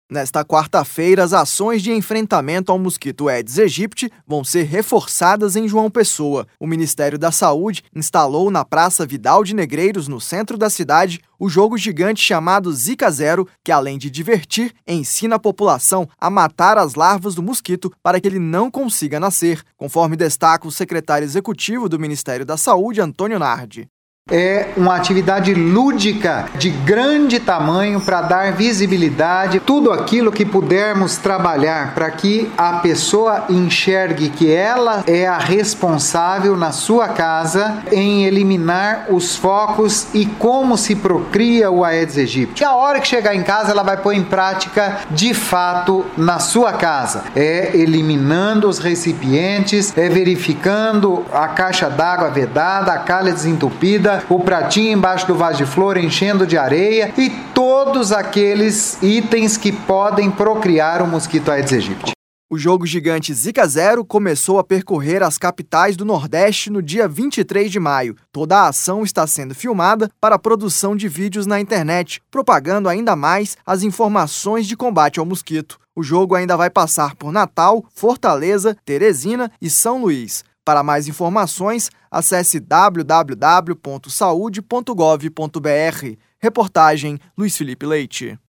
Nesta quarta-feira, as ações de enfrentamento ao mosquito Aedes aegypti vão ser reforçadas em João Pessoa. O Ministério da Saúde instalou na Praça Vidal de Negreiros, no centro da cidade, o jogo gigante chamado Zika Zero, que além de divertir, ensina a população a matar as larvas do mosquito para que ele não consiga nascer, conforme destaca o secretário executivo do Ministério da Saúde, Antônio Nardi. É uma atividade lúdica de grande tamanho para dar visibilidade, tudo aquilo que pudermos trabalhar para que a pessoa enxergue que ela é a responsável na sua casa em eliminar os focos e como se procria o Aedes aegypti. A hora que chegar em casa, ela vai pôr em prática de fato na sua casa. É eliminando os recipientes, é verificando a caixa d'água vedada, a calha desentupida, o pratinho embaixo do vaso de flor enchendo de areia e todos aqueles itens que podem procriar o mosquito Aedes aegypti. O jogo gigante Zika Zero começou a percorrer as capitais do Nordeste no dia 23 de maio. Toda a ação está sendo filmada para a produção de vídeos na internet, propagando ainda mais as informações de combate ao mosquito. O jogo ainda vai passar por Natal, Fortaleza, Teresina e São Luís. Para mais informações, acesse www.saude.gov.br. Reportagem Luiz Felipe Leite.